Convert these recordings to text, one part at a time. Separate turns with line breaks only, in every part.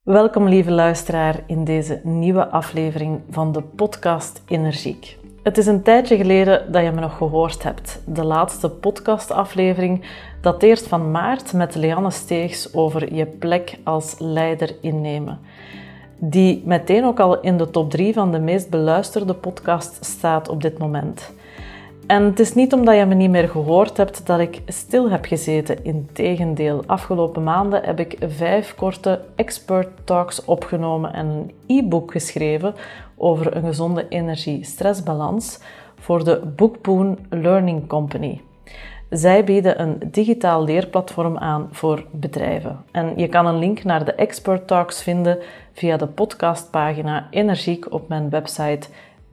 Welkom lieve luisteraar in deze nieuwe aflevering van de podcast Energiek. Het is een tijdje geleden dat je me nog gehoord hebt. De laatste podcastaflevering dateert van maart met Lianne Steegs over je plek als leider innemen. Die meteen ook al in de top 3 van de meest beluisterde podcast staat op dit moment. En het is niet omdat je me niet meer gehoord hebt dat ik stil heb gezeten. Integendeel, afgelopen maanden heb ik 5 korte expert talks opgenomen en een e-book geschreven over een gezonde energie-stressbalans voor de Bookboon Learning Company. Zij bieden een digitaal leerplatform aan voor bedrijven. En je kan een link naar de expert talks vinden via de podcastpagina Energiek op mijn website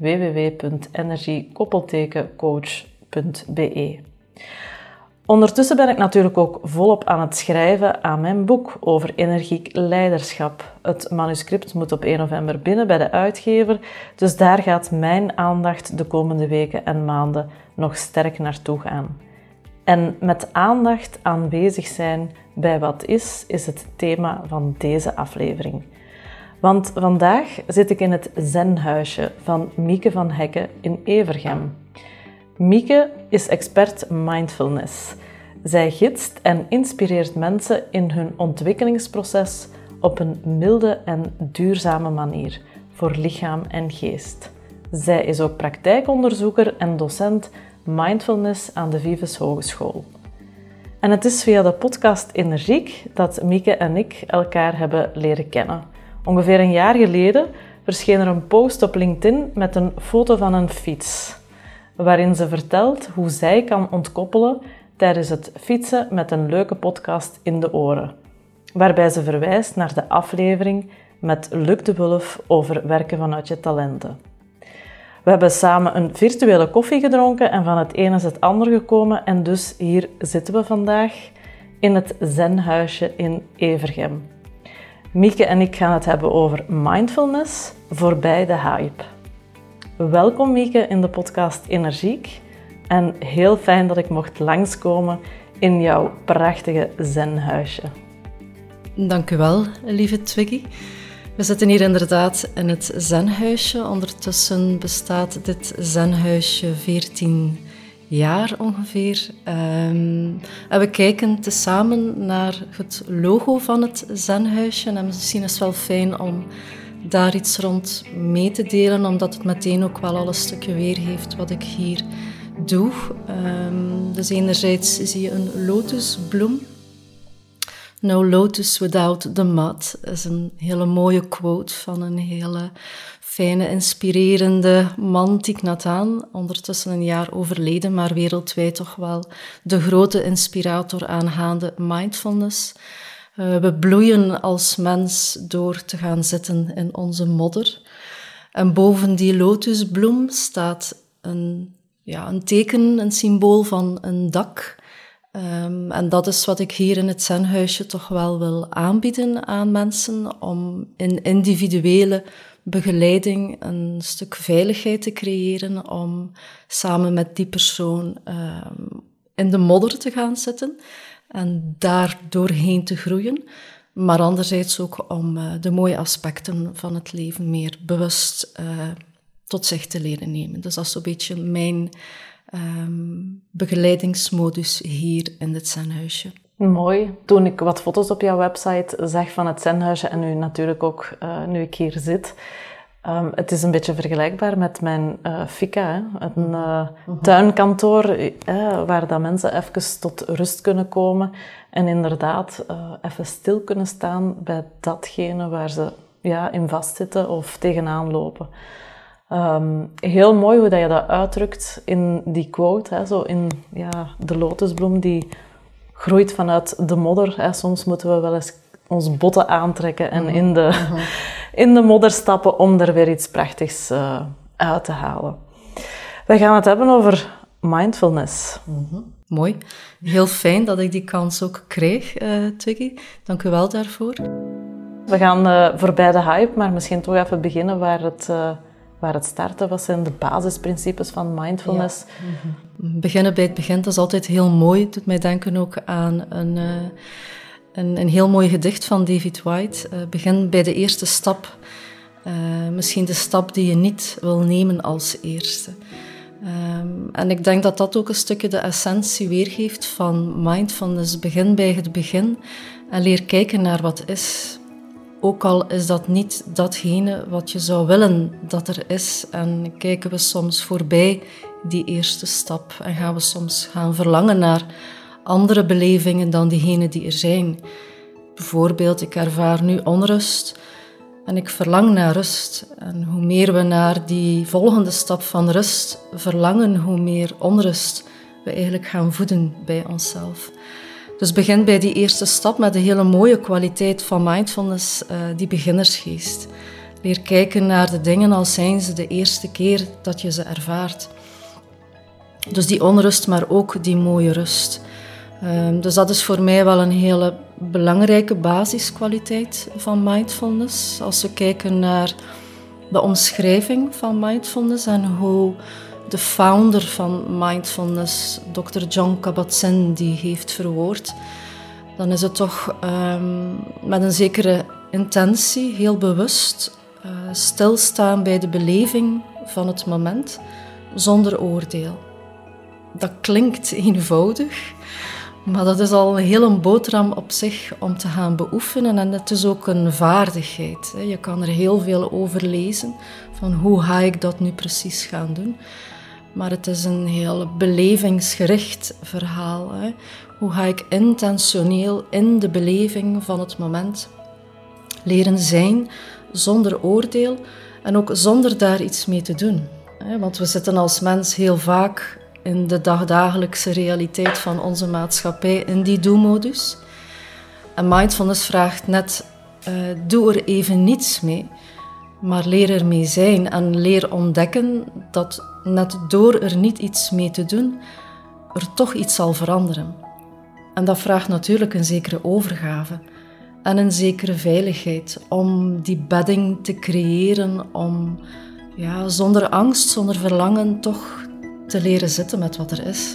www.energie-coach.be. Ondertussen ben ik natuurlijk ook volop aan het schrijven aan mijn boek over energiek leiderschap. Het manuscript moet op 1 november binnen bij de uitgever, dus daar gaat mijn aandacht de komende weken en maanden nog sterk naartoe gaan. En met aandacht aanwezig zijn bij wat is het thema van deze aflevering. Want vandaag zit ik in het Zenhuisje van Mieke van Hekke in Evergem. Mieke is expert mindfulness. Zij gidst en inspireert mensen in hun ontwikkelingsproces op een milde en duurzame manier voor lichaam en geest. Zij is ook praktijkonderzoeker en docent mindfulness aan de Vives Hogeschool. En het is via de podcast Energiek dat Mieke en ik elkaar hebben leren kennen. Ongeveer een jaar geleden verscheen er een post op LinkedIn met een foto van een fiets, waarin ze vertelt hoe zij kan ontkoppelen tijdens het fietsen met een leuke podcast in de oren, waarbij ze verwijst naar de aflevering met Luc de Wulf over werken vanuit je talenten. We hebben samen een virtuele koffie gedronken en van het een is het ander gekomen en dus hier zitten we vandaag in het Zenhuisje in Evergem. Mieke en ik gaan het hebben over mindfulness voorbij de hype. Welkom Mieke in de podcast Energiek en heel fijn dat ik mocht langskomen in jouw prachtige Zenhuisje.
Dank u wel, lieve Twiggy. We zitten hier inderdaad in het Zenhuisje. Ondertussen bestaat dit Zenhuisje 14 jaar ongeveer. En we kijken tezamen naar het logo van het Zenhuisje. En misschien is het wel fijn om daar iets rond mee te delen, omdat het meteen ook wel al een stukje weergeeft wat ik hier doe. Dus enerzijds zie je een lotusbloem. No lotus without the mud is een hele mooie quote van een hele fijne, inspirerende man, Thich Nhat Hanh, ondertussen een jaar overleden, maar wereldwijd toch wel de grote inspirator aangaande mindfulness. We bloeien als mens door te gaan zitten in onze modder. En boven die lotusbloem staat een teken, een symbool van een dak. En dat is wat ik hier in het Zenhuisje toch wel wil aanbieden aan mensen, om in individuele begeleiding een stuk veiligheid te creëren, om samen met die persoon in de modder te gaan zitten en daar doorheen te groeien. Maar anderzijds ook om de mooie aspecten van het leven meer bewust tot zich te leren nemen. Dus dat is zo'n beetje mijn begeleidingsmodus hier in het Zenhuisje.
Mooi. Toen ik wat foto's op jouw website zag van het Zenhuisje en nu natuurlijk ook nu ik hier zit, het is een beetje vergelijkbaar met mijn fika, een tuinkantoor waar dat mensen even tot rust kunnen komen en inderdaad even stil kunnen staan bij datgene waar ze in vastzitten of tegenaan lopen. Heel mooi hoe dat je dat uitdrukt in die quote, zo in de lotusbloem die groeit vanuit de modder. Soms moeten we wel eens ons botten aantrekken en in de modder stappen om er weer iets prachtigs uit te halen. We gaan het hebben over mindfulness.
Mooi. Heel fijn dat ik die kans ook kreeg, Twiggy. Dank u wel daarvoor.
We gaan voorbij de hype, maar misschien toch even beginnen waar het startte. Wat zijn de basisprincipes van mindfulness?
Beginnen bij het begin, dat is altijd heel mooi. Het doet mij denken ook aan een heel mooi gedicht van David Whyte. Begin bij de eerste stap. Misschien de stap die je niet wil nemen als eerste. En ik denk dat dat ook een stukje de essentie weergeeft van mindfulness. Begin bij het begin en leer kijken naar wat is. Ook al is dat niet datgene wat je zou willen dat er is. En kijken we soms voorbij die eerste stap. En gaan we soms gaan verlangen naar andere belevingen dan diegene die er zijn. Bijvoorbeeld, ik ervaar nu onrust en ik verlang naar rust. En hoe meer we naar die volgende stap van rust verlangen, hoe meer onrust we eigenlijk gaan voeden bij onszelf. Dus begin bij die eerste stap met de hele mooie kwaliteit van mindfulness, die beginnersgeest. Leer kijken naar de dingen als zijn ze de eerste keer dat je ze ervaart. Dus die onrust, maar ook die mooie rust. Dus dat is voor mij wel een hele belangrijke basiskwaliteit van mindfulness. Als we kijken naar de omschrijving van mindfulness en hoe de founder van mindfulness, Dr. Jon Kabat-Zinn, die heeft verwoord, dan is het toch met een zekere intentie, heel bewust, stilstaan bij de beleving van het moment, zonder oordeel. Dat klinkt eenvoudig, maar dat is al een hele boterham op zich om te gaan beoefenen. En het is ook een vaardigheid. Je kan er heel veel over lezen, van hoe ga ik dat nu precies gaan doen. Maar het is een heel belevingsgericht verhaal. Hoe ga ik intentioneel in de beleving van het moment leren zijn, zonder oordeel en ook zonder daar iets mee te doen. Want we zitten als mens heel vaak in de dagdagelijkse realiteit van onze maatschappij in die do-modus. En mindfulness vraagt net, doe er even niets mee, maar leer ermee zijn en leer ontdekken dat net door er niet iets mee te doen, er toch iets zal veranderen. En dat vraagt natuurlijk een zekere overgave en een zekere veiligheid om die bedding te creëren, om zonder angst, zonder verlangen toch te leren zitten met wat er is.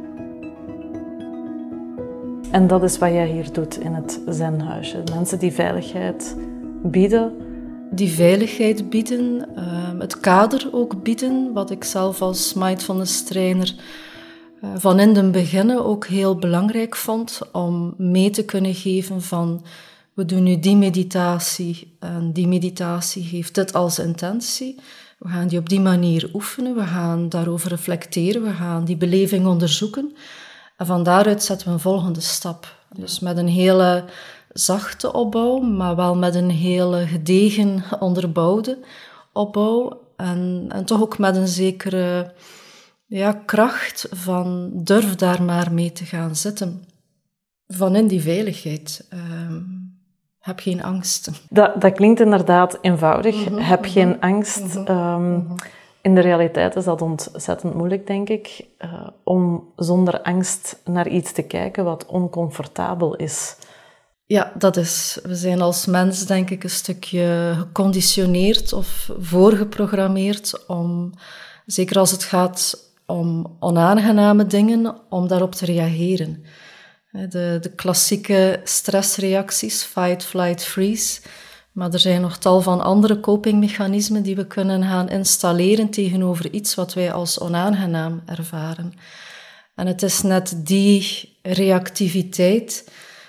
En dat is wat jij hier doet in het Zenhuisje. Mensen die veiligheid bieden.
Die veiligheid bieden, het kader ook bieden, wat ik zelf als mindfulness trainer van in den beginnen ook heel belangrijk vond, om mee te kunnen geven van, we doen nu die meditatie en die meditatie heeft dit als intentie. We gaan die op die manier oefenen, we gaan daarover reflecteren, we gaan die beleving onderzoeken. En van daaruit zetten we een volgende stap. Dus met een hele zachte opbouw, maar wel met een hele gedegen onderbouwde opbouw. En toch ook met een zekere kracht van durf daar maar mee te gaan zitten. Van in die veiligheid. Heb geen angst.
Dat klinkt inderdaad eenvoudig. Heb geen angst. In de realiteit is dat ontzettend moeilijk, denk ik, om zonder angst naar iets te kijken wat oncomfortabel is.
Ja, dat is. We zijn als mens, denk ik, een stukje geconditioneerd of voorgeprogrammeerd om, zeker als het gaat om onaangename dingen, om daarop te reageren. De klassieke stressreacties, fight, flight, freeze. Maar er zijn nog tal van andere copingmechanismen die we kunnen gaan installeren tegenover iets wat wij als onaangenaam ervaren. En het is net die reactiviteit,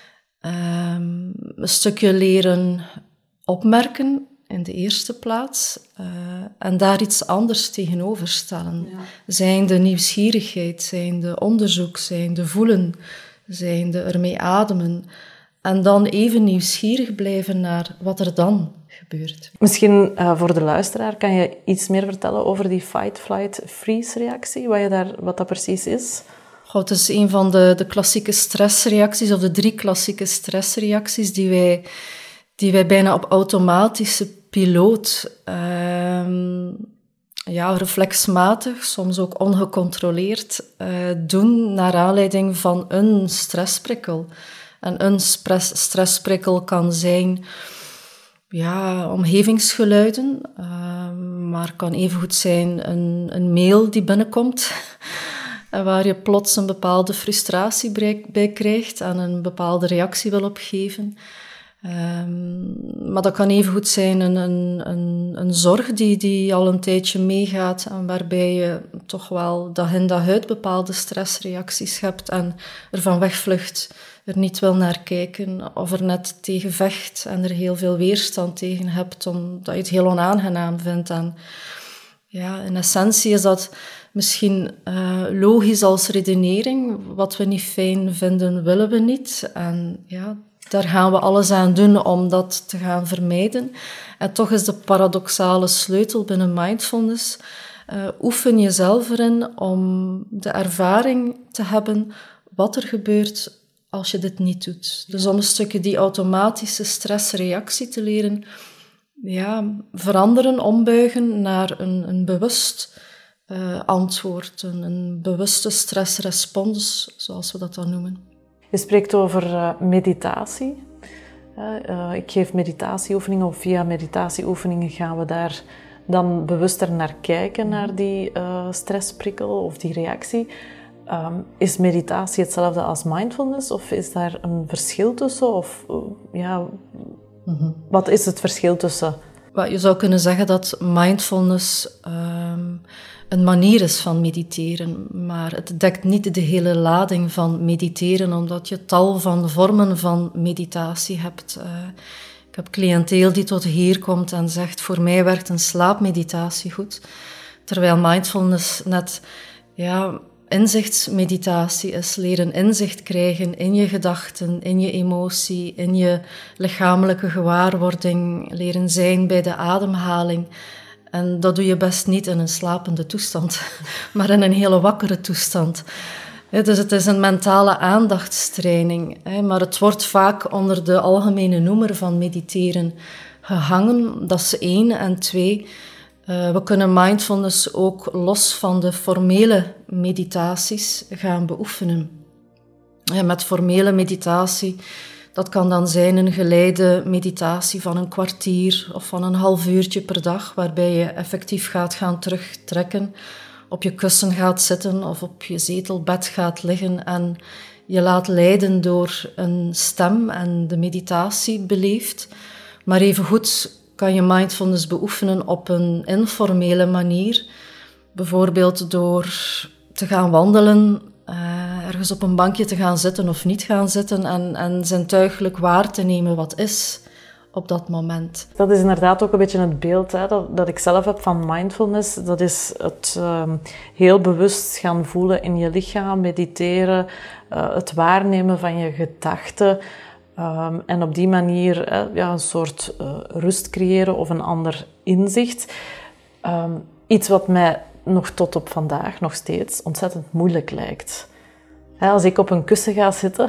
een stukje leren opmerken in de eerste plaats en daar iets anders tegenover stellen. Ja. Zijn de nieuwsgierigheid, zijn de onderzoek, zijn de voelen, zijn de ermee ademen. En dan even nieuwsgierig blijven naar wat er dan gebeurt.
Misschien voor de luisteraar, kan je iets meer vertellen over die fight, flight, freeze reactie? Wat dat precies is?
Het is een van de klassieke stressreacties, of de 3 klassieke stressreacties die wij bijna op automatische piloot, reflexmatig, soms ook ongecontroleerd, doen naar aanleiding van een stressprikkel. En een stressprikkel kan zijn omgevingsgeluiden, maar kan evengoed zijn een mail die binnenkomt. en waar je plots een bepaalde frustratie bij krijgt en een bepaalde reactie wil opgeven. Maar dat kan evengoed zijn een zorg die al een tijdje meegaat en waarbij je toch wel dag in dag uit bepaalde stressreacties hebt en ervan wegvlucht, er niet wil naar kijken of er net tegen vecht en er heel veel weerstand tegen hebt omdat je het heel onaangenaam vindt. En ja, in essentie is dat misschien logisch als redenering. Wat we niet fijn vinden, willen we niet. En ja, daar gaan we alles aan doen om dat te gaan vermijden. En toch is de paradoxale sleutel binnen mindfulness: oefen jezelf erin om de ervaring te hebben wat er gebeurt als je dit niet doet. Dus om een stukje die automatische stressreactie te leren veranderen, ombuigen naar een bewust antwoord, een bewuste stressrespons, zoals we dat dan noemen.
Je spreekt over meditatie. Ik geef meditatieoefeningen, of via meditatieoefeningen gaan we daar dan bewuster naar kijken, naar die stressprikkel of die reactie. Is meditatie hetzelfde als mindfulness of is daar een verschil tussen? Of wat is het verschil tussen?
Je zou kunnen zeggen dat mindfulness een manier is van mediteren, maar het dekt niet de hele lading van mediteren, omdat je tal van vormen van meditatie hebt. Ik heb cliënteel die tot hier komt en zegt: voor mij werkt een slaapmeditatie goed, terwijl mindfulness net inzichtsmeditatie is, leren inzicht krijgen in je gedachten, in je emotie, in je lichamelijke gewaarwording, leren zijn bij de ademhaling. En dat doe je best niet in een slapende toestand, maar in een hele wakkere toestand. Dus het is een mentale aandachtstraining, maar het wordt vaak onder de algemene noemer van mediteren gehangen. Dat is 1. En 2... we kunnen mindfulness ook los van de formele meditaties gaan beoefenen. Met formele meditatie, dat kan dan zijn een geleide meditatie van een kwartier of van een half uurtje per dag, waarbij je effectief gaat gaan terugtrekken, op je kussen gaat zitten of op je zetelbed gaat liggen en je laat leiden door een stem en de meditatie beleeft. Maar evengoed kan je mindfulness beoefenen op een informele manier. Bijvoorbeeld door te gaan wandelen, ergens op een bankje te gaan zitten of niet gaan zitten en zintuigelijk waar te nemen wat is op dat moment.
Dat is inderdaad ook een beetje het beeld dat ik zelf heb van mindfulness. Dat is het heel bewust gaan voelen in je lichaam, mediteren, het waarnemen van je gedachten. En op die manier een soort rust creëren of een ander inzicht. Iets wat mij nog tot op vandaag nog steeds ontzettend moeilijk lijkt. Als ik op een kussen ga zitten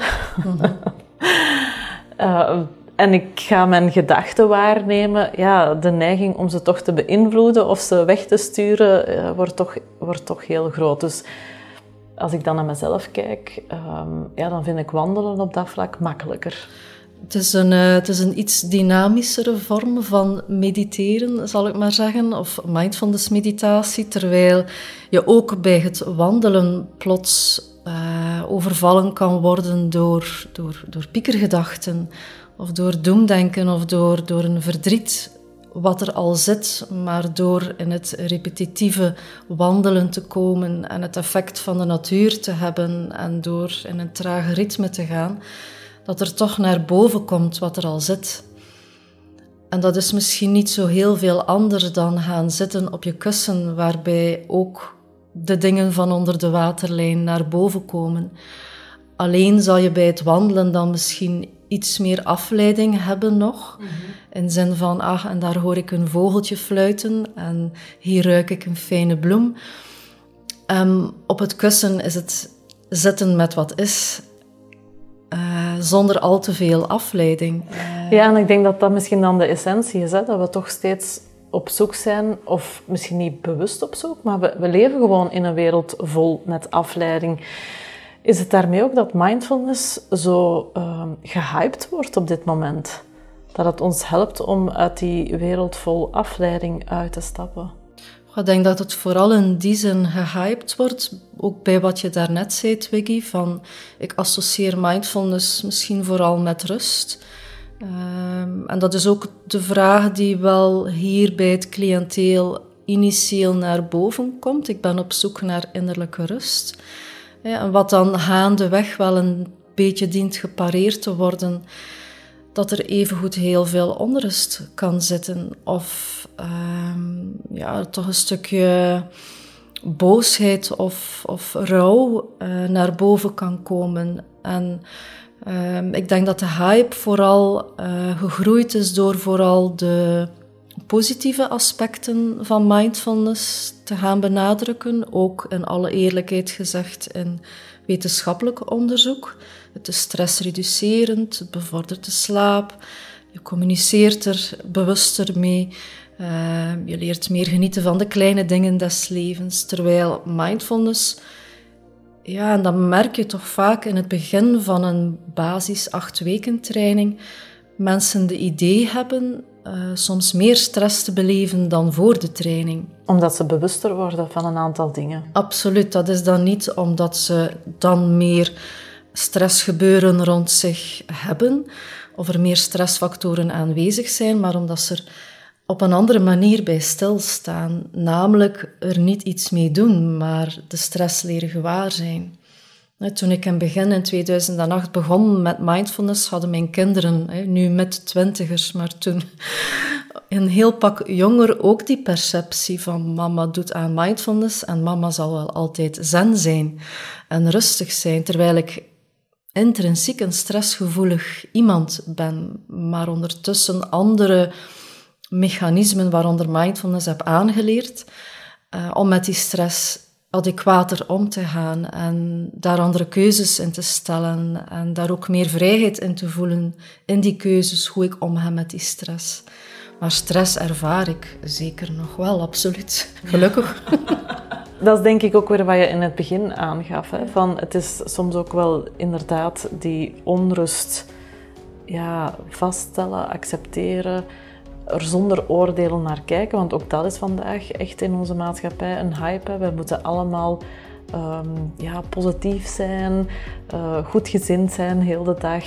en ik ga mijn gedachten waarnemen, de neiging om ze toch te beïnvloeden of ze weg te sturen wordt toch heel groot. Dus als ik dan naar mezelf kijk, dan vind ik wandelen op dat vlak makkelijker.
Het is een iets dynamischere vorm van mediteren, zal ik maar zeggen, of mindfulness meditatie, terwijl je ook bij het wandelen plots overvallen kan worden door piekergedachten, of door doemdenken, of door een verdriet wat er al zit, maar door in het repetitieve wandelen te komen en het effect van de natuur te hebben en door in een trage ritme te gaan, dat er toch naar boven komt wat er al zit. En dat is misschien niet zo heel veel anders dan gaan zitten op je kussen, waarbij ook de dingen van onder de waterlijn naar boven komen. Alleen zal je bij het wandelen dan misschien iets meer afleiding hebben nog. Mm-hmm. In zin van, en daar hoor ik een vogeltje fluiten en hier ruik ik een fijne bloem. Op het kussen is het zitten met wat is, zonder al te veel afleiding.
Ja, en ik denk dat dat misschien dan de essentie is, dat we toch steeds op zoek zijn, of misschien niet bewust op zoek, maar we leven gewoon in een wereld vol met afleiding. Is het daarmee ook dat mindfulness zo gehyped wordt op dit moment? Dat het ons helpt om uit die wereld vol afleiding uit te stappen?
Ik denk dat het vooral in die zin gehyped wordt, ook bij wat je daarnet zei, Twiggy, van ik associeer mindfulness misschien vooral met rust. En dat is ook de vraag die wel hier bij het cliënteel initieel naar boven komt. Ik ben op zoek naar innerlijke rust. Ja, en wat dan gaandeweg wel een beetje dient gepareerd te worden, dat er evengoed heel veel onrust kan zitten. Of toch een stukje boosheid of rouw naar boven kan komen. En ik denk dat de hype vooral gegroeid is door vooral de positieve aspecten van mindfulness te gaan benadrukken. Ook in alle eerlijkheid gezegd in wetenschappelijk onderzoek. Het is stressreducerend, het bevordert de slaap, je communiceert er bewuster mee, je leert meer genieten van de kleine dingen des levens. Terwijl mindfulness, ja, en dat merk je toch vaak in het begin van een basis 8 weken training, mensen de idee hebben soms meer stress te beleven dan voor de training.
Omdat ze bewuster worden van een aantal dingen.
Absoluut, dat is dan niet omdat ze dan meer stressgebeuren rond zich hebben of er meer stressfactoren aanwezig zijn, maar omdat ze er op een andere manier bij stilstaan. Namelijk er niet iets mee doen, maar de stress leren gewaar zijn. Toen ik in het begin in 2008 begon met mindfulness, hadden mijn kinderen, nu mid-20ers, maar toen een heel pak jonger ook die perceptie van mama doet aan mindfulness en mama zal wel altijd zen zijn en rustig zijn, terwijl ik intrinsiek een stressgevoelig iemand ben, maar ondertussen andere mechanismen waaronder mindfulness heb aangeleerd om met die stress adequater om te gaan en daar andere keuzes in te stellen en daar ook meer vrijheid in te voelen in die keuzes, hoe ik omga met die stress. Maar stress ervaar ik zeker nog wel, absoluut. Gelukkig.
Dat is denk ik ook weer wat je in het begin aangaf. Hè? Van, het is soms ook wel inderdaad die onrust vaststellen, accepteren, er zonder oordelen naar kijken. Want ook dat is vandaag echt in onze maatschappij een hype. Hè? We moeten allemaal positief zijn, goedgezind zijn heel de dag.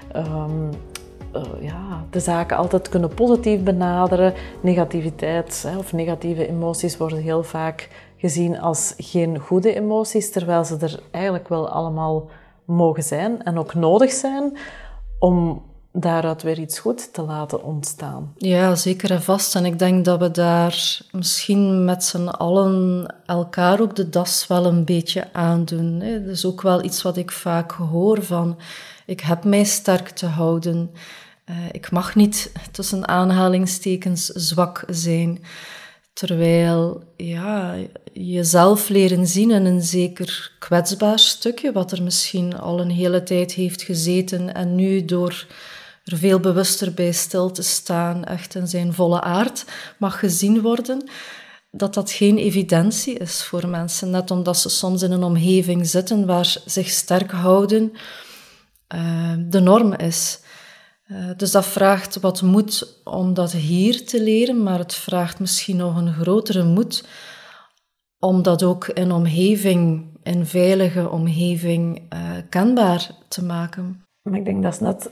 De zaken altijd kunnen positief benaderen. Negativiteit of negatieve emoties worden heel vaak gezien als geen goede emoties, terwijl ze er eigenlijk wel allemaal mogen zijn en ook nodig zijn om daaruit weer iets goed te laten ontstaan.
Ja, zeker en vast. En ik denk dat we daar misschien met z'n allen elkaar ook de das wel een beetje aandoen. Dat is ook wel iets wat ik vaak hoor van, ik heb mij sterk te houden. Ik mag niet, tussen aanhalingstekens, zwak zijn. Terwijl, jezelf leren zien in een zeker kwetsbaar stukje, wat er misschien al een hele tijd heeft gezeten en nu door er veel bewuster bij stil te staan, echt in zijn volle aard mag gezien worden, dat geen evidentie is voor mensen. Net omdat ze soms in een omgeving zitten waar zich sterk houden de norm is. Dus dat vraagt wat moed om dat hier te leren, maar het vraagt misschien nog een grotere moed om dat ook in een veilige omgeving kenbaar te maken.
Maar ik denk dat is net...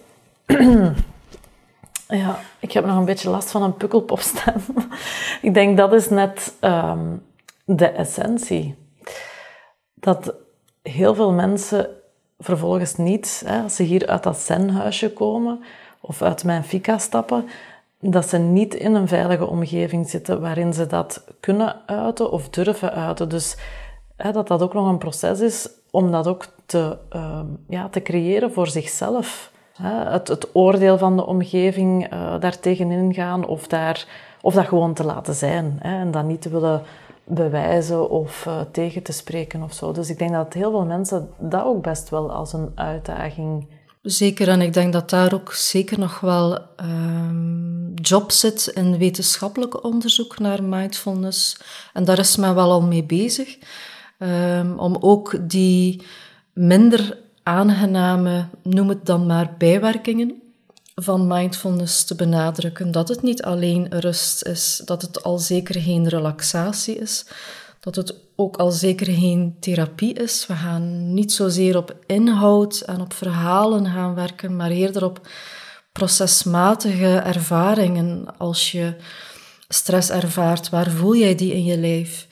ik heb nog een beetje last van een pukkelpop staan. Ik denk dat is net de essentie. Dat heel veel mensen vervolgens niet, als ze hier uit dat zenhuisje komen of uit mijn fika stappen, dat ze niet in een veilige omgeving zitten waarin ze dat kunnen uiten of durven uiten. Dus dat ook nog een proces is om dat ook te creëren voor zichzelf. Het oordeel van de omgeving daar tegenin gaan of dat gewoon te laten zijn. En dat niet te willen bewijzen of tegen te spreken of zo. Dus ik denk dat heel veel mensen dat ook best wel als een uitdaging...
Zeker, en ik denk dat daar ook zeker nog wel job zit in wetenschappelijk onderzoek naar mindfulness. En daar is men wel al mee bezig. Om ook die minder aangename, noem het dan maar bijwerkingen, van mindfulness te benadrukken dat het niet alleen rust is, dat het al zeker geen relaxatie is, dat het ook al zeker geen therapie is. We gaan niet zozeer op inhoud en op verhalen gaan werken, maar eerder op procesmatige ervaringen. Als je stress ervaart, waar voel jij die in je lijf?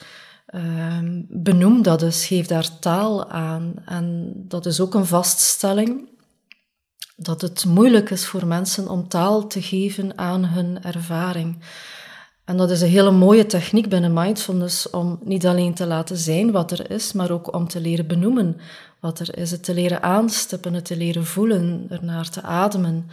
Benoem dat dus, geef daar taal aan. En dat is ook een vaststelling, dat het moeilijk is voor mensen om taal te geven aan hun ervaring. En dat is een hele mooie techniek binnen mindfulness, om niet alleen te laten zijn wat er is, maar ook om te leren benoemen wat er is. Het te leren aanstippen, het te leren voelen, ernaar te ademen.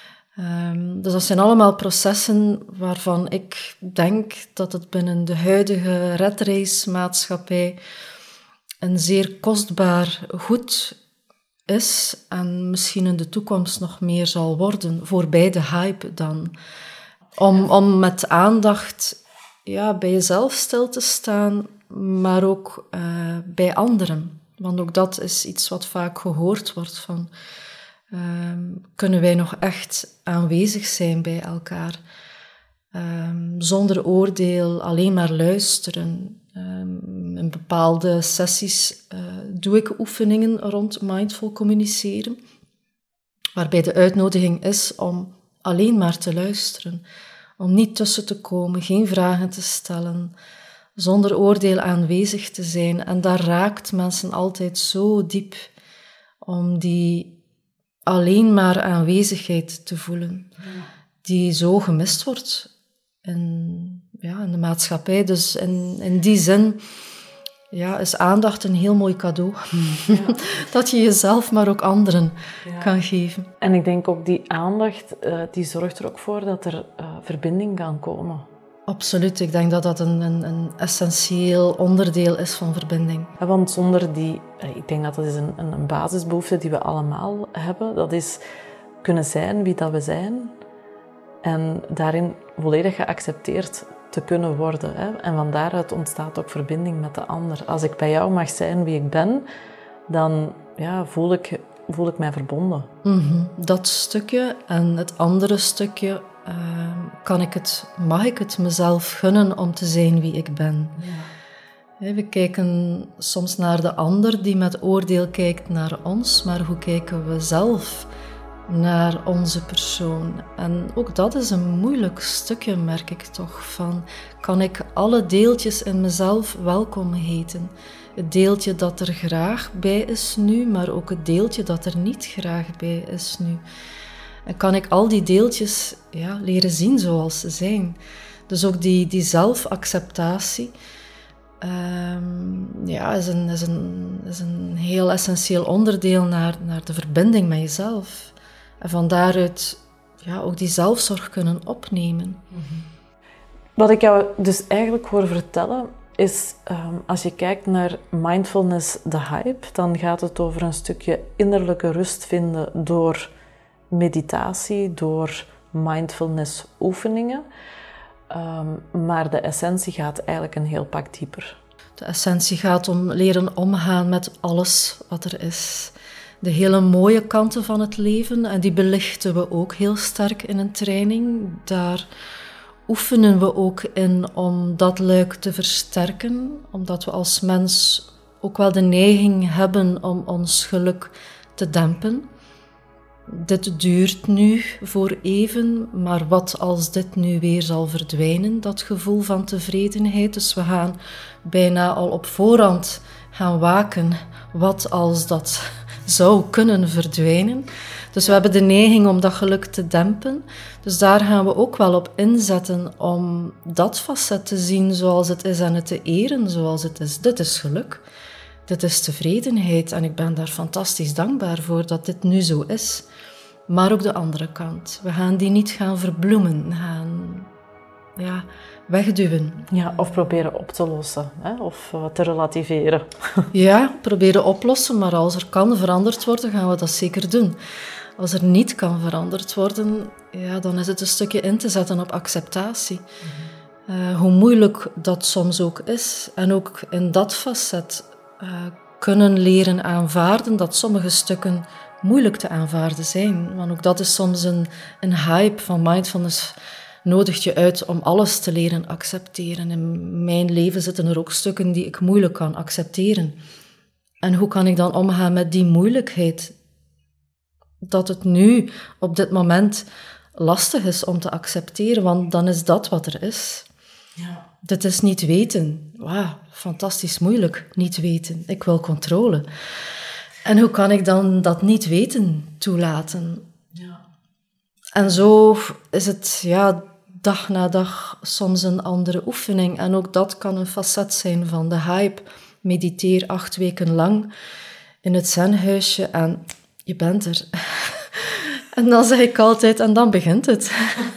Dus dat zijn allemaal processen waarvan ik denk dat het binnen de huidige redrace-maatschappij een zeer kostbaar goed is en misschien in de toekomst nog meer zal worden, voorbij de hype dan. Om met aandacht bij jezelf stil te staan, maar ook bij anderen. Want ook dat is iets wat vaak gehoord wordt van... kunnen wij nog echt aanwezig zijn bij elkaar, zonder oordeel, alleen maar luisteren. In bepaalde sessies doe ik oefeningen rond mindful communiceren, waarbij de uitnodiging is om alleen maar te luisteren, om niet tussen te komen, geen vragen te stellen, zonder oordeel aanwezig te zijn. En daar raakt mensen altijd zo diep om die alleen maar aanwezigheid te voelen, die zo gemist wordt in de maatschappij. Dus in die zin is aandacht een heel mooi cadeau. Ja. Dat je jezelf, maar ook anderen kan geven.
En ik denk ook die aandacht, die zorgt er ook voor dat er verbinding kan komen.
Absoluut, ik denk dat dat een essentieel onderdeel is van verbinding.
Ja, want zonder die, ik denk dat dat is een basisbehoefte die we allemaal hebben. Dat is kunnen zijn wie dat we zijn en daarin volledig geaccepteerd te kunnen worden. Hè? En van daaruit ontstaat ook verbinding met de ander. Als ik bij jou mag zijn wie ik ben, dan voel ik mij verbonden.
Mm-hmm. Dat stukje en het andere stukje... mag ik het mezelf gunnen om te zijn wie ik ben? Ja. We kijken soms naar de ander die met oordeel kijkt naar ons, maar hoe kijken we zelf naar onze persoon? En ook dat is een moeilijk stukje, merk ik toch, van kan ik alle deeltjes in mezelf welkom heten? Het deeltje dat er graag bij is nu, maar ook het deeltje dat er niet graag bij is nu. En kan ik al die deeltjes leren zien zoals ze zijn. Dus ook die zelfacceptatie is een heel essentieel onderdeel naar de verbinding met jezelf. En van daaruit ook die zelfzorg kunnen opnemen.
Mm-hmm. Wat ik jou dus eigenlijk hoor vertellen is, als je kijkt naar mindfulness, de hype, dan gaat het over een stukje innerlijke rust vinden door meditatie, door mindfulness oefeningen. Maar de essentie gaat eigenlijk een heel pak dieper.
De essentie gaat om leren omgaan met alles wat er is. De hele mooie kanten van het leven, en die belichten we ook heel sterk in een training. Daar oefenen we ook in om dat luik te versterken, omdat we als mens ook wel de neiging hebben om ons geluk te dempen. Dit duurt nu voor even, maar wat als dit nu weer zal verdwijnen, dat gevoel van tevredenheid. Dus we gaan bijna al op voorhand gaan waken, wat als dat zou kunnen verdwijnen. Dus we hebben de neiging om dat geluk te dempen. Dus daar gaan we ook wel op inzetten om dat facet te zien zoals het is en het te eren zoals het is. Dit is geluk, dit is tevredenheid en ik ben daar fantastisch dankbaar voor dat dit nu zo is. Maar ook de andere kant. We gaan die niet gaan verbloemen, gaan wegduwen.
Ja, of proberen op te lossen, hè? Of te relativeren.
Ja, proberen oplossen, maar als er kan veranderd worden, gaan we dat zeker doen. Als er niet kan veranderd worden, dan is het een stukje in te zetten op acceptatie. Mm-hmm. Hoe moeilijk dat soms ook is. En ook in dat facet kunnen leren aanvaarden dat sommige stukken moeilijk te aanvaarden zijn. Want ook dat is soms een hype van mindfulness nodigt je uit om alles te leren accepteren. In mijn leven zitten er ook stukken die ik moeilijk kan accepteren. En hoe kan ik dan omgaan met die moeilijkheid? Dat het nu, op dit moment, lastig is om te accepteren, want dan is dat wat er is.
Ja.
Dit is niet weten. Wauw, fantastisch moeilijk, niet weten. Ik wil controle. En hoe kan ik dan dat niet weten toelaten?
Ja.
En zo is het dag na dag soms een andere oefening. En ook dat kan een facet zijn van de hype. Mediteer 8 weken lang in het zenhuisje en je bent er. En dan zeg ik altijd, en dan begint het.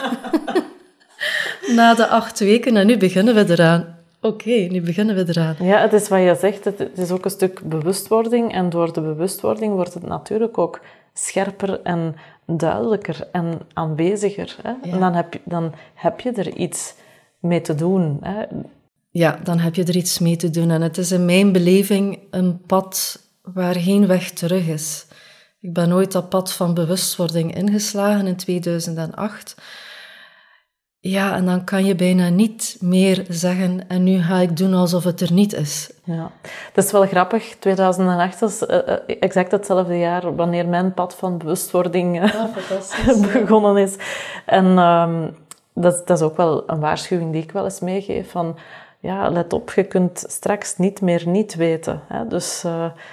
Na de 8 weken en nu beginnen we eraan. Oké, nu beginnen we eraan.
Ja, het is wat je zegt, het is ook een stuk bewustwording. En door de bewustwording wordt het natuurlijk ook scherper en duidelijker en aanweziger. Hè?
Ja.
En dan heb je er iets mee te doen. Hè?
Ja, dan heb je er iets mee te doen. En het is in mijn beleving een pad waar geen weg terug is. Ik ben nooit dat pad van bewustwording ingeslagen in 2008. Ja, en dan kan je bijna niet meer zeggen en nu ga ik doen alsof het er niet is.
Ja, dat is wel grappig. 2008 is exact hetzelfde jaar wanneer mijn pad van bewustwording begonnen is. En dat is ook wel een waarschuwing die ik wel eens meegeef van ja, let op, je kunt straks niet meer niet weten. Hè? Dus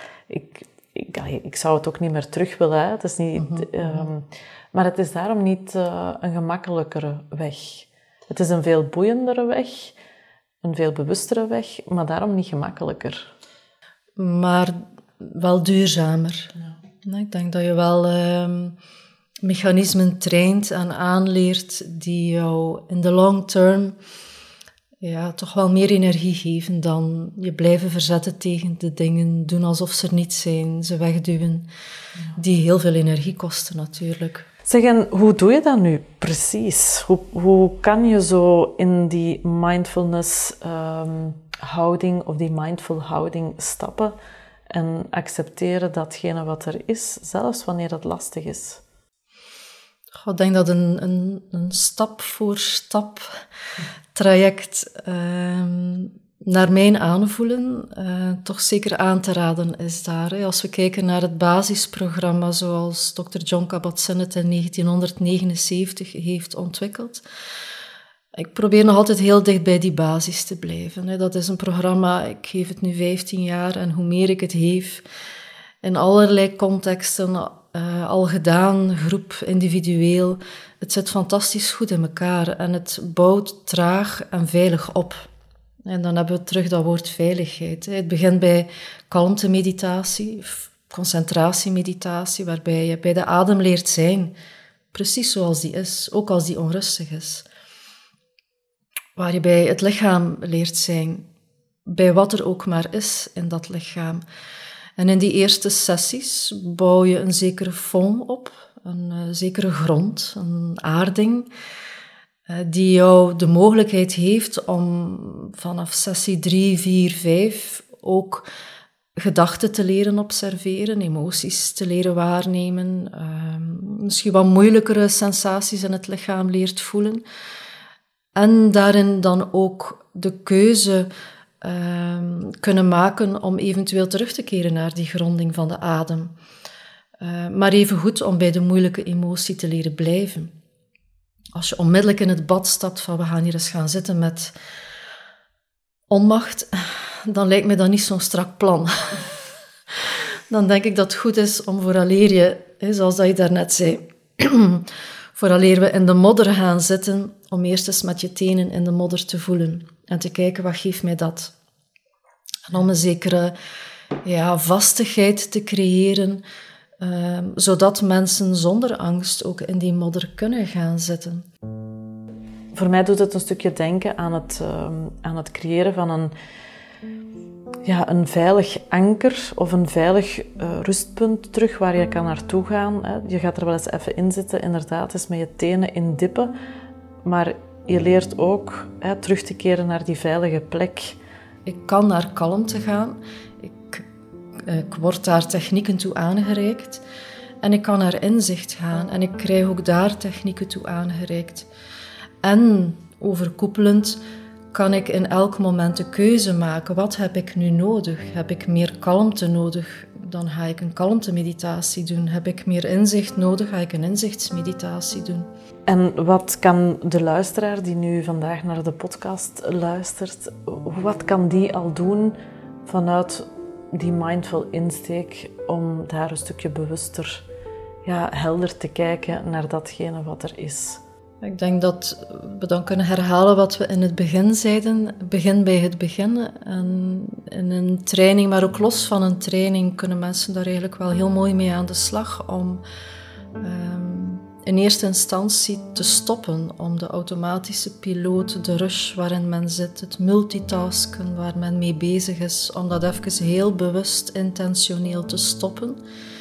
ik zou het ook niet meer terug willen. Hè? Het is niet, maar het is daarom niet een gemakkelijkere weg. Het is een veel boeiendere weg, een veel bewustere weg, maar daarom niet gemakkelijker.
Maar wel duurzamer. Ja. Ik denk dat je wel mechanismen traint en aanleert die jou in de long term toch wel meer energie geven dan je blijven verzetten tegen de dingen, doen alsof ze er niet zijn, ze wegduwen, die heel veel energie kosten natuurlijk.
Zeg, en hoe doe je dat nu precies? Hoe kan je zo in die mindfulness houding of die mindful houding stappen en accepteren datgene wat er is, zelfs wanneer dat lastig is?
Ik denk dat een stap voor stap traject naar mijn aanvoelen toch zeker aan te raden is daar. Hè. Als we kijken naar het basisprogramma zoals Dr. Jon Kabat-Zinn het in 1979 heeft ontwikkeld. Ik probeer nog altijd heel dicht bij die basis te blijven. Hè. Dat is een programma, ik geef het nu 15 jaar en hoe meer ik het geef, in allerlei contexten, al gedaan, groep, individueel. Het zit fantastisch goed in elkaar en het bouwt traag en veilig op. En dan hebben we terug dat woord veiligheid. Het begint bij kalmte-meditatie, concentratie-meditatie, waarbij je bij de adem leert zijn, precies zoals die is, ook als die onrustig is. Waar je bij het lichaam leert zijn, bij wat er ook maar is in dat lichaam. En in die eerste sessies bouw je een zekere fond op, een zekere grond, een aarding, die jou de mogelijkheid heeft om vanaf sessie 3, 4, 5 ook gedachten te leren observeren, emoties te leren waarnemen, misschien wat moeilijkere sensaties in het lichaam leert voelen. En daarin dan ook de keuze kunnen maken om eventueel terug te keren naar die gronding van de adem. Maar even goed om bij de moeilijke emotie te leren blijven. Als je onmiddellijk in het bad stapt van we gaan hier eens gaan zitten met onmacht, dan lijkt me dat niet zo'n strak plan. Dan denk ik dat het goed is om vooraleer je, zoals dat je daarnet zei, vooraleer we in de modder gaan zitten, om eerst eens met je tenen in de modder te voelen en te kijken wat geeft mij dat. En om een zekere vastigheid te creëren, zodat mensen zonder angst ook in die modder kunnen gaan zitten.
Voor mij doet het een stukje denken aan het creëren van een veilig anker of een veilig rustpunt terug waar je kan naartoe gaan. Hè. Je gaat er wel eens even in zitten, inderdaad, eens met je tenen in dippen. Maar je leert ook terug te keren naar die veilige plek.
Ik kan naar kalmte gaan. Ik word daar technieken toe aangereikt. En ik kan naar inzicht gaan en ik krijg ook daar technieken toe aangereikt. En overkoepelend kan ik in elk moment de keuze maken. Wat heb ik nu nodig? Heb ik meer kalmte nodig? Dan ga ik een kalmtemeditatie doen. Heb ik meer inzicht nodig? Ga ik een inzichtsmeditatie doen.
En wat kan de luisteraar die nu vandaag naar de podcast luistert, wat kan die al doen vanuit die mindful insteek om daar een stukje bewuster, helder te kijken naar datgene wat er is?
Ik denk dat we dan kunnen herhalen wat we in het begin zeiden. Begin bij het begin. En in een training, maar ook los van een training, kunnen mensen daar eigenlijk wel heel mooi mee aan de slag om in eerste instantie te stoppen, om de automatische piloot, de rush waarin men zit, het multitasken waar men mee bezig is, om dat even heel bewust, intentioneel te stoppen.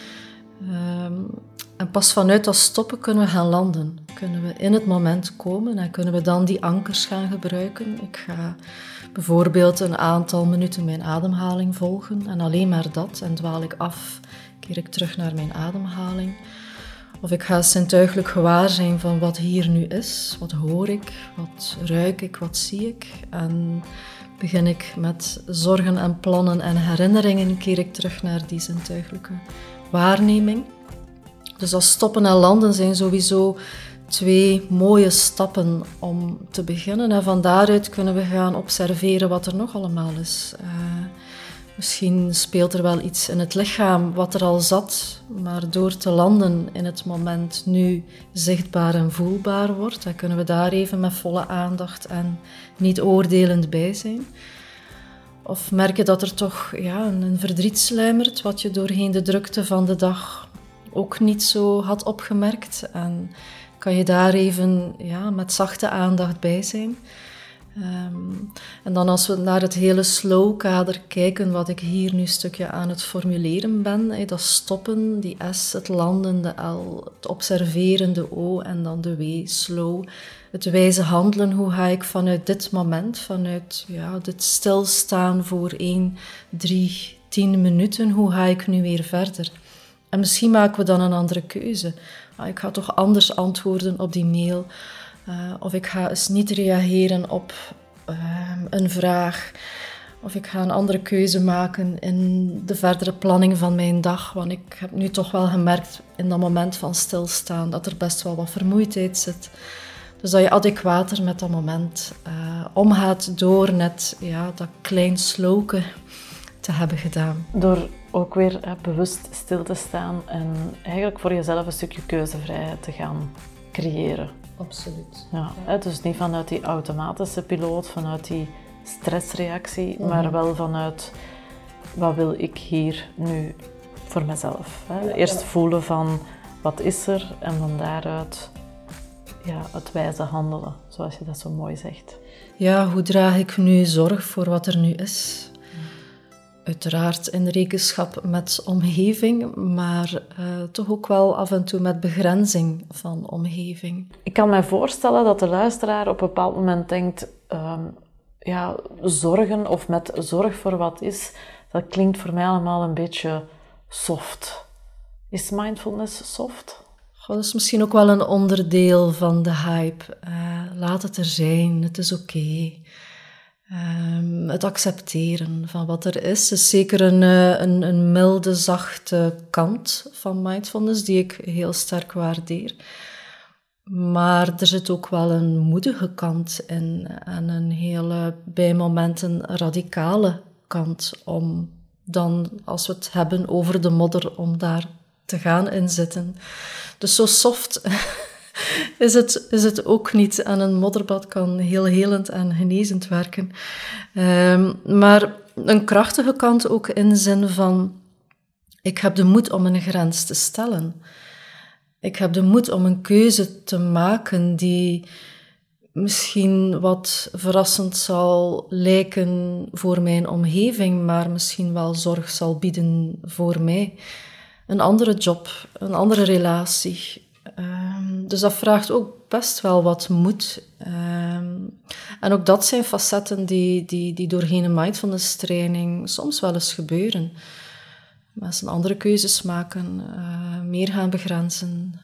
En pas vanuit dat stoppen kunnen we gaan landen. Kunnen we in het moment komen en kunnen we dan die ankers gaan gebruiken. Ik ga bijvoorbeeld een aantal minuten mijn ademhaling volgen en alleen maar dat. En dwaal ik af, keer ik terug naar mijn ademhaling. Of ik ga zintuigelijk gewaar zijn van wat hier nu is. Wat hoor ik, wat ruik ik, wat zie ik. En begin ik met zorgen en plannen en herinneringen, keer ik terug naar die zintuiglijke waarneming. Dus dat stoppen en landen zijn sowieso 2 mooie stappen om te beginnen. En van daaruit kunnen we gaan observeren wat er nog allemaal is. Misschien speelt er wel iets in het lichaam wat er al zat, maar door te landen in het moment nu zichtbaar en voelbaar wordt. Dan kunnen we daar even met volle aandacht en niet oordelend bij zijn. Of merk je dat er toch een verdriet sluimert, wat je doorheen de drukte van de dag ook niet zo had opgemerkt. En kan je daar even met zachte aandacht bij zijn. En dan als we naar het hele slow-kader kijken, wat ik hier nu een stukje aan het formuleren ben, dat stoppen, die S, het landen, de L, het observeren, de O en dan de W, slow. Het wijze handelen, hoe ga ik vanuit dit moment, vanuit dit stilstaan voor 1, 3, 10 minuten, hoe ga ik nu weer verder? En misschien maken we dan een andere keuze. Ik ga toch anders antwoorden op die mail. Of ik ga eens niet reageren op een vraag. Of ik ga een andere keuze maken in de verdere planning van mijn dag. Want ik heb nu toch wel gemerkt in dat moment van stilstaan dat er best wel wat vermoeidheid zit. Dus dat je adequater met dat moment omgaat door net dat klein sloken te hebben gedaan.
Door ook weer bewust stil te staan en eigenlijk voor jezelf een stukje keuzevrijheid te gaan creëren.
Absoluut.
Ja, dus niet vanuit die automatische piloot, vanuit die stressreactie, maar wel vanuit wat wil ik hier nu voor mezelf. Eerst voelen van wat is er en van daaruit het wijze handelen, zoals je dat zo mooi zegt.
Ja, hoe draag ik nu zorg voor wat er nu is? Uiteraard in rekenschap met omgeving, maar toch ook wel af en toe met begrenzing van omgeving.
Ik kan me voorstellen dat de luisteraar op een bepaald moment denkt, zorgen of met zorg voor wat is, dat klinkt voor mij allemaal een beetje soft. Is mindfulness soft?
Dat is misschien ook wel een onderdeel van de hype. Laat het er zijn, het is oké. Het accepteren van wat er is zeker een milde, zachte kant van mindfulness die ik heel sterk waardeer. Maar er zit ook wel een moedige kant in en een hele, bij momenten radicale kant om dan, als we het hebben over de modder, om daar te gaan inzitten. Dus zo soft is het ook niet. En een modderbad kan heel helend en genezend werken. Maar een krachtige kant ook in de zin van, ik heb de moed om een grens te stellen. Ik heb de moed om een keuze te maken die misschien wat verrassend zal lijken voor mijn omgeving, maar misschien wel zorg zal bieden voor mij. Een andere job, een andere relatie. Dus dat vraagt ook best wel wat moed. En ook dat zijn facetten die doorheen een mindfulness training soms wel eens gebeuren. mensen andere keuzes maken, meer gaan begrenzen.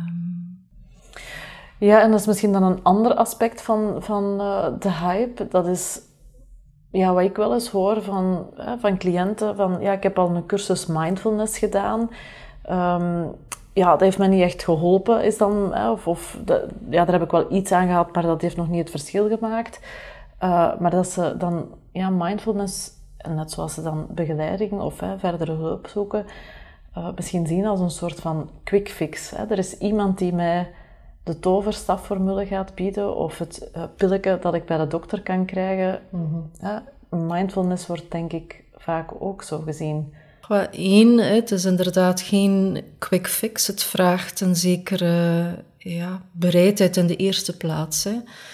Ja, en dat is misschien dan een ander aspect van de hype. Dat is wat ik wel eens hoor van cliënten. Ik heb al een cursus mindfulness gedaan. Dat heeft me niet echt geholpen. Is dan, daar heb ik wel iets aan gehad, maar dat heeft nog niet het verschil gemaakt. Maar dat ze dan mindfulness, en net zoals ze dan begeleiding of verdere hulp zoeken, misschien zien als een soort van quick fix. Er is iemand die mij de toverstafformule gaat bieden of het pilletje dat ik bij de dokter kan krijgen. Mindfulness wordt denk ik vaak ook zo gezien.
Het is inderdaad geen quick fix. Het vraagt een zekere bereidheid in de eerste plaats.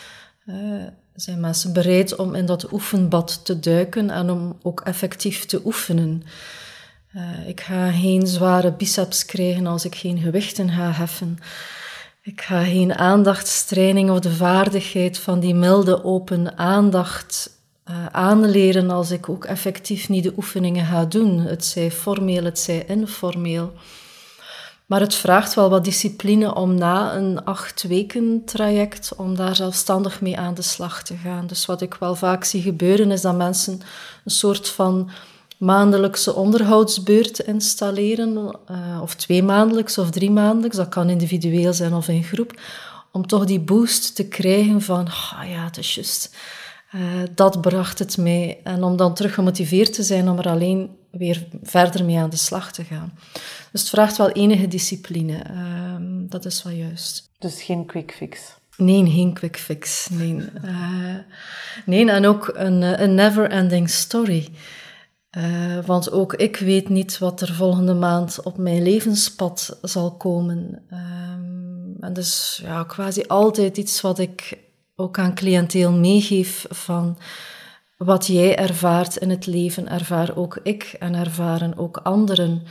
Zijn mensen bereid om in dat oefenbad te duiken en om ook effectief te oefenen? Ik ga geen zware biceps krijgen als ik geen gewichten ga heffen. Ik ga geen aandachtstraining of de vaardigheid van die milde open aandacht aanleren als ik ook effectief niet de oefeningen ga doen. Het zij formeel, het zij informeel. Maar het vraagt wel wat discipline om na een 8 weken traject, om daar zelfstandig mee aan de slag te gaan. Dus wat ik wel vaak zie gebeuren, is dat mensen een soort van maandelijkse onderhoudsbeurt installeren, of 2 maandelijks of 3 maandelijks, dat kan individueel zijn of in groep, om toch die boost te krijgen van, het is juist, dat bracht het mee. En om dan terug gemotiveerd te zijn om er alleen weer verder mee aan de slag te gaan. Dus het vraagt wel enige discipline, dat is wel juist.
Dus geen quick fix?
Nee, geen quick fix, nee, en ook een never-ending story. Want ook ik weet niet wat er volgende maand op mijn levenspad zal komen. En dus quasi altijd iets wat ik ook aan cliënteel meegeef van wat jij ervaart in het leven, ervaar ook ik en ervaren ook anderen.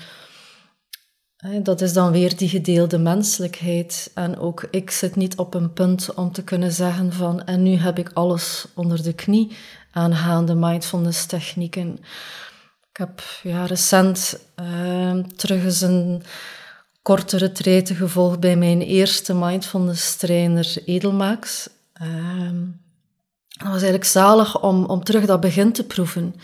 Dat is dan weer die gedeelde menselijkheid. En ook ik zit niet op een punt om te kunnen zeggen van en nu heb ik alles onder de knie aangaande mindfulness technieken. Ik heb recent terug eens een korte retraite gevolgd bij mijn eerste mindfulness trainer Edelmaaks. Dat was eigenlijk zalig om terug dat begin te proeven.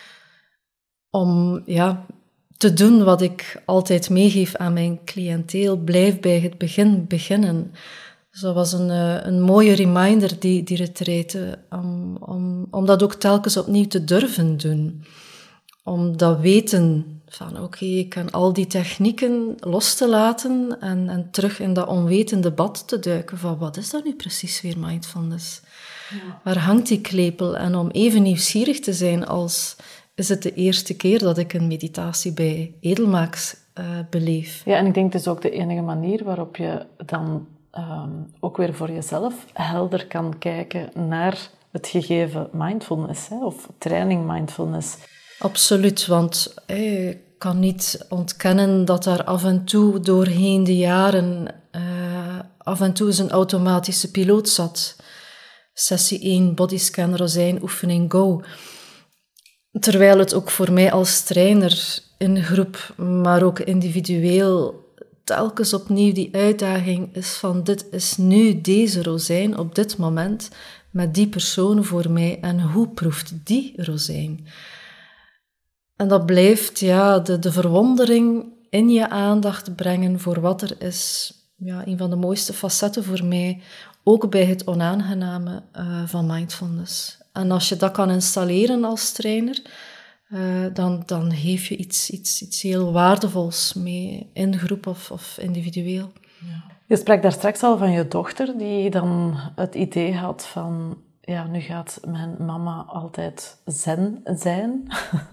Om te doen wat ik altijd meegeef aan mijn cliënteel. Blijf bij het begin beginnen. Dus dat was een mooie reminder, die retraite, om dat ook telkens opnieuw te durven doen. Om dat weten van ik kan al die technieken los te laten en terug in dat onwetende bad te duiken van wat is dat nu precies weer mindfulness? Ja. Waar hangt die klepel? En om even nieuwsgierig te zijn als is het de eerste keer dat ik een meditatie bij Edelmaaks beleef.
Ja, en ik denk het is ook de enige manier waarop je dan ook weer voor jezelf helder kan kijken naar het gegeven mindfulness, of training mindfulness.
Absoluut, want ik kan niet ontkennen dat daar af en toe doorheen de jaren af en toe eens een automatische piloot zat. Sessie 1, bodyscan, rozijn, oefening, go. Terwijl het ook voor mij als trainer in groep, maar ook individueel, telkens opnieuw die uitdaging is van dit is nu deze rozijn op dit moment met die persoon voor mij en hoe proeft die rozijn? En dat blijft de verwondering in je aandacht brengen voor wat er is. Ja, een van de mooiste facetten voor mij, ook bij het onaangename van mindfulness. En als je dat kan installeren als trainer, dan geef je iets heel waardevols mee in groep of individueel.
Ja. Je sprak daar straks al van je dochter, die dan het idee had van nu gaat mijn mama altijd zen zijn.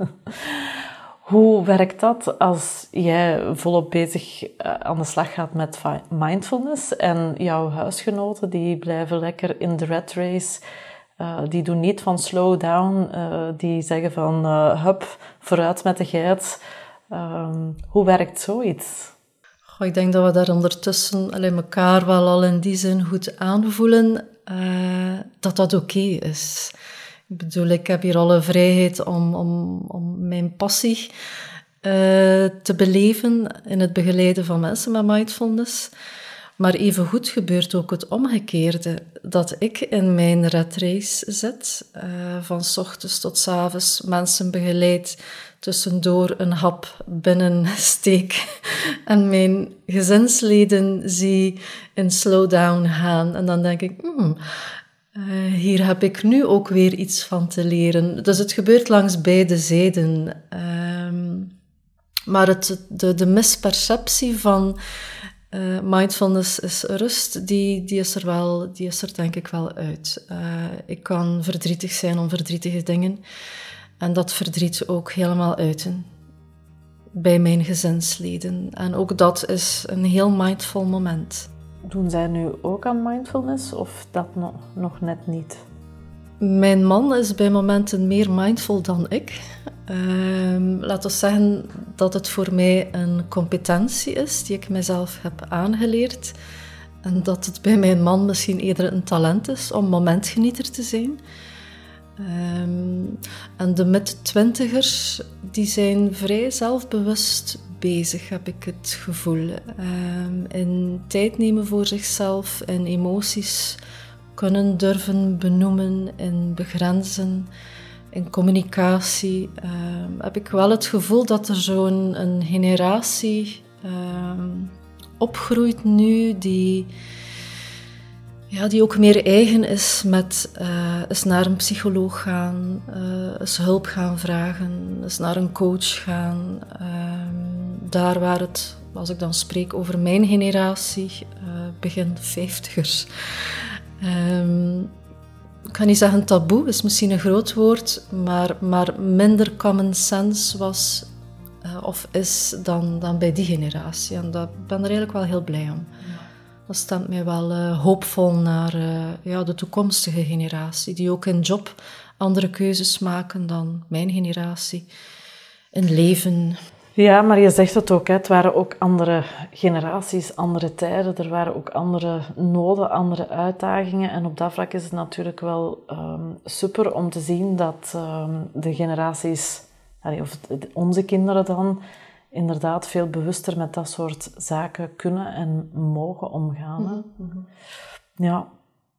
Hoe werkt dat als jij volop bezig aan de slag gaat met mindfulness en jouw huisgenoten die blijven lekker in de rat race, die doen niet van slow down, die zeggen van hup, vooruit met de geit. Hoe werkt zoiets?
Ik denk dat we daar ondertussen elkaar wel al in die zin goed aanvoelen dat oké is. Ik bedoel, ik heb hier alle vrijheid om mijn passie te beleven in het begeleiden van mensen met mindfulness. Maar evengoed gebeurt ook het omgekeerde. Dat ik in mijn retrace zit, van 's ochtends tot 's avonds mensen begeleid, tussendoor een hap binnen steek en mijn gezinsleden zie in slowdown gaan. En dan denk ik, hier heb ik nu ook weer iets van te leren. Dus het gebeurt langs beide zijden. Maar de misperceptie van mindfulness is rust, die is er denk ik wel uit. Ik kan verdrietig zijn om verdrietige dingen en dat verdriet ook helemaal uiten bij mijn gezinsleden. En ook dat is een heel mindful moment.
Doen zij nu ook aan mindfulness of dat nog net niet?
Mijn man is bij momenten meer mindful dan ik. Laten we zeggen dat het voor mij een competentie is die ik mezelf heb aangeleerd. En dat het bij mijn man misschien eerder een talent is om momentgenieter te zijn. En de mid-twintigers die zijn vrij zelfbewust bezig, heb ik het gevoel. In tijd nemen voor zichzelf en emoties kunnen durven benoemen en begrenzen. In communicatie heb ik wel het gevoel dat er zo'n een generatie opgroeit nu die ook meer eigen is met eens naar een psycholoog gaan, eens hulp gaan vragen, eens naar een coach gaan. Daar waar het, als ik dan spreek over mijn generatie, begin 50ers. Ik kan niet zeggen taboe, is misschien een groot woord, maar minder common sense was of is dan bij die generatie. En ik ben er eigenlijk wel heel blij om. Ja. Dat stemt mij wel hoopvol naar de toekomstige generatie, die ook in job andere keuzes maken dan mijn generatie. In leven.
Ja, maar je zegt het ook, hè. Het waren ook andere generaties, andere tijden. Er waren ook andere noden, andere uitdagingen. En op dat vlak is het natuurlijk wel super om te zien dat de generaties, of onze kinderen dan, inderdaad veel bewuster met dat soort zaken kunnen en mogen omgaan. Mm-hmm. Ja.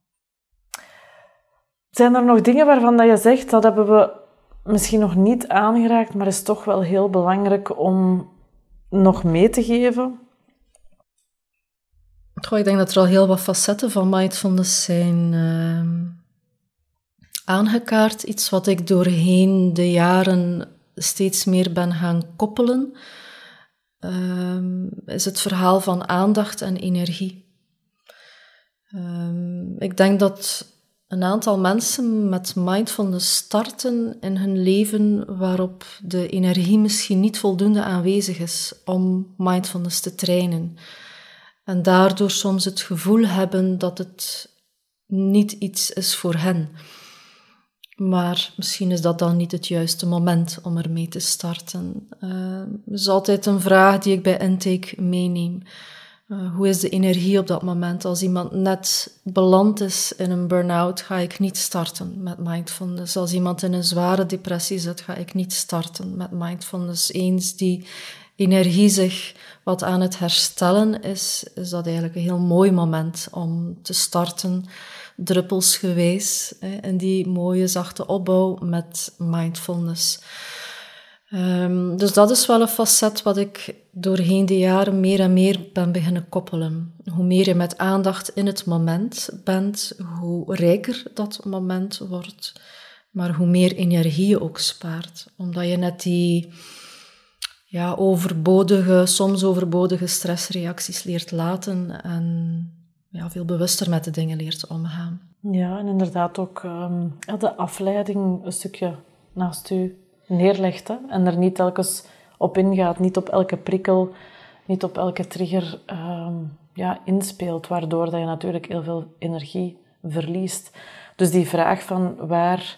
Zijn er nog dingen waarvan dat je zegt, dat hebben we misschien nog niet aangeraakt, maar is toch wel heel belangrijk om nog mee te geven?
Ik denk dat er al heel wat facetten van mindfulness zijn aangekaart. Iets wat ik doorheen de jaren steeds meer ben gaan koppelen, is het verhaal van aandacht en energie. Ik denk dat een aantal mensen met mindfulness starten in hun leven waarop de energie misschien niet voldoende aanwezig is om mindfulness te trainen. En daardoor soms het gevoel hebben dat het niet iets is voor hen. Maar misschien is dat dan niet het juiste moment om ermee te starten. Dat is altijd een vraag die ik bij intake meeneem. Hoe is de energie op dat moment? Als iemand net beland is in een burn-out, ga ik niet starten met mindfulness. Als iemand in een zware depressie zit, ga ik niet starten met mindfulness. Eens die energie zich wat aan het herstellen is dat eigenlijk een heel mooi moment om te starten, druppelsgewijs, in die mooie zachte opbouw met mindfulness. Dus dat is wel een facet wat ik doorheen de jaren meer en meer ben beginnen koppelen. Hoe meer je met aandacht in het moment bent, hoe rijker dat moment wordt, maar hoe meer energie je ook spaart. Omdat je net die soms overbodige stressreacties leert laten en veel bewuster met de dingen leert omgaan.
Ja, en inderdaad ook de afleiding een stukje naast u neerlegt, hè? En er niet telkens op ingaat, niet op elke prikkel, niet op elke trigger inspeelt, waardoor dat je natuurlijk heel veel energie verliest. Dus die vraag van waar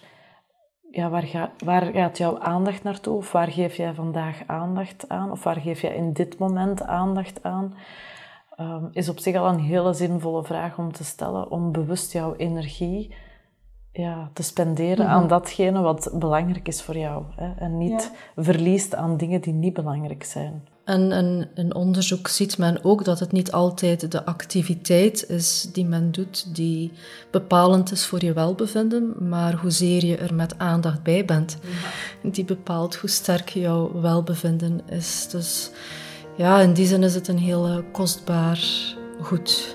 gaat jouw aandacht naartoe, of waar geef jij vandaag aandacht aan, of waar geef jij in dit moment aandacht aan, is op zich al een hele zinvolle vraag om te stellen, om bewust jouw energie te spenderen aan datgene wat belangrijk is voor jou. Hè? En niet verliest aan dingen die niet belangrijk zijn.
En in onderzoek ziet men ook dat het niet altijd de activiteit is die men doet die bepalend is voor je welbevinden, maar hoezeer je er met aandacht bij bent, die bepaalt hoe sterk jouw welbevinden is. Dus ja, in die zin is het een heel kostbaar goed.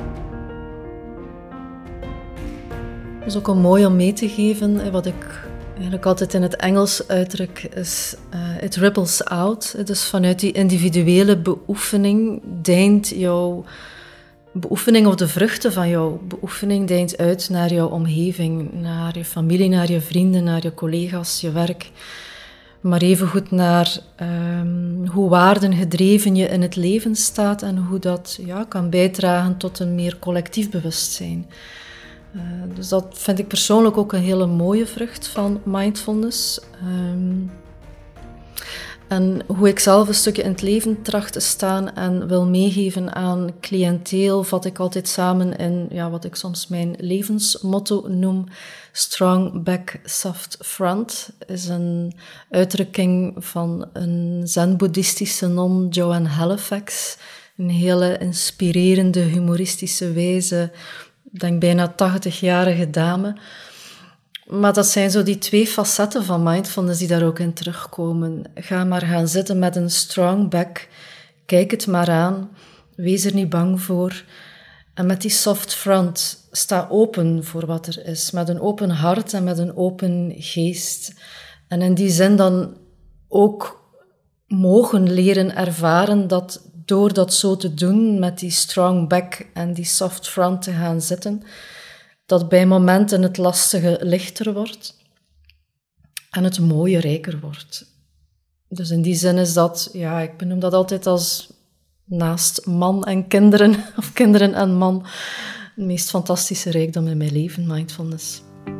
Het is ook al mooi om mee te geven, wat ik eigenlijk altijd in het Engels uitdruk, is it ripples out. Dus vanuit die individuele beoefening deint jouw beoefening of de vruchten van jouw beoefening deint uit naar jouw omgeving, naar je familie, naar je vrienden, naar je collega's, je werk. Maar evengoed naar hoe waardengedreven je in het leven staat en hoe dat kan bijdragen tot een meer collectief bewustzijn. Dus dat vind ik persoonlijk ook een hele mooie vrucht van mindfulness. En hoe ik zelf een stukje in het leven tracht te staan en wil meegeven aan cliënteel, vat ik altijd samen in wat ik soms mijn levensmotto noem. Strong back, soft front is een uitdrukking van een zen-boeddhistische non, Joan Halifax. Een hele inspirerende, humoristische wijze, denk bijna 80-jarige dame. Maar dat zijn zo die 2 facetten van mindfulness die daar ook in terugkomen. Ga maar gaan zitten met een strong back. Kijk het maar aan. Wees er niet bang voor. En met die soft front, sta open voor wat er is. Met een open hart en met een open geest. En in die zin dan ook mogen leren ervaren dat door dat zo te doen, met die strong back en die soft front te gaan zitten, dat bij momenten het lastige lichter wordt en het mooie rijker wordt. Dus in die zin is dat, ik benoem dat altijd als naast man en kinderen, of kinderen en man, de meest fantastische rijkdom in mijn leven, mindfulness.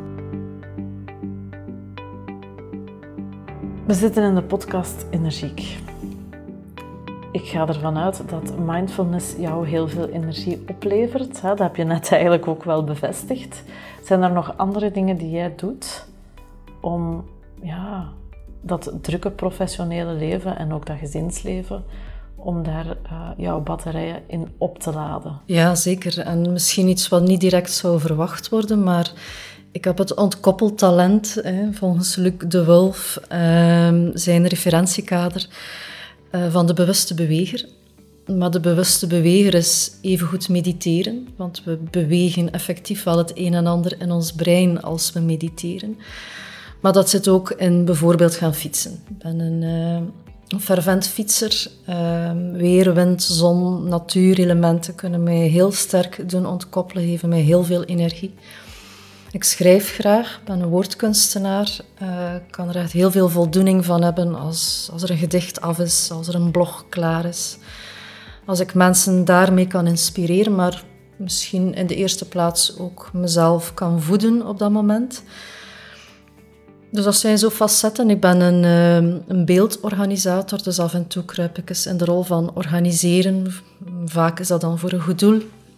We zitten in de podcast Energiek. Ik ga ervan uit dat mindfulness jou heel veel energie oplevert. Dat heb je net eigenlijk ook wel bevestigd. Zijn er nog andere dingen die jij doet om dat drukke professionele leven en ook dat gezinsleven, om daar jouw batterijen in op te laden?
Ja, zeker. En misschien iets wat niet direct zou verwacht worden, maar ik heb het ontkoppeltalent, volgens Luc de Wulf, zijn referentiekader, van de bewuste beweger. Maar de bewuste beweger is evengoed mediteren, want we bewegen effectief wel het een en ander in ons brein als we mediteren. Maar dat zit ook in bijvoorbeeld gaan fietsen. Ik ben een fervent fietser. Weer, wind, zon, natuurelementen kunnen mij heel sterk doen ontkoppelen, geven mij heel veel energie. Ik schrijf graag, ben een woordkunstenaar. Ik kan er echt heel veel voldoening van hebben als er een gedicht af is, als er een blog klaar is. Als ik mensen daarmee kan inspireren, maar misschien in de eerste plaats ook mezelf kan voeden op dat moment. Dus dat zijn zo facetten. Ik ben een beeldorganisator, dus af en toe kruip ik eens in de rol van organiseren. Vaak is dat dan voor een goed doel.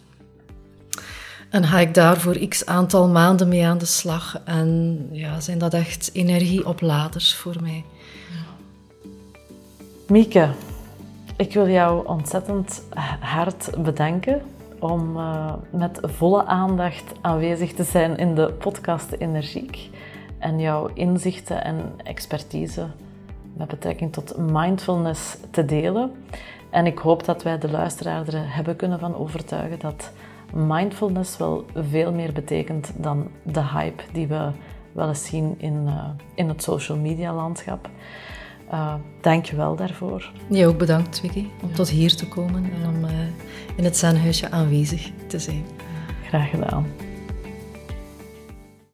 En ga ik daar voor x aantal maanden mee aan de slag. En zijn dat echt energieopladers voor mij.
Mieke, ik wil jou ontzettend hard bedanken om met volle aandacht aanwezig te zijn in de podcast Energiek. En jouw inzichten en expertise met betrekking tot mindfulness te delen. En ik hoop dat wij de luisteraar er hebben kunnen van overtuigen dat mindfulness wel veel meer betekent dan de hype die we wel eens zien in het social media landschap. Dank je wel daarvoor.
Jij ook bedankt, Vicky, om tot hier te komen en om in het Zenhuisje aanwezig te zijn.
Graag gedaan.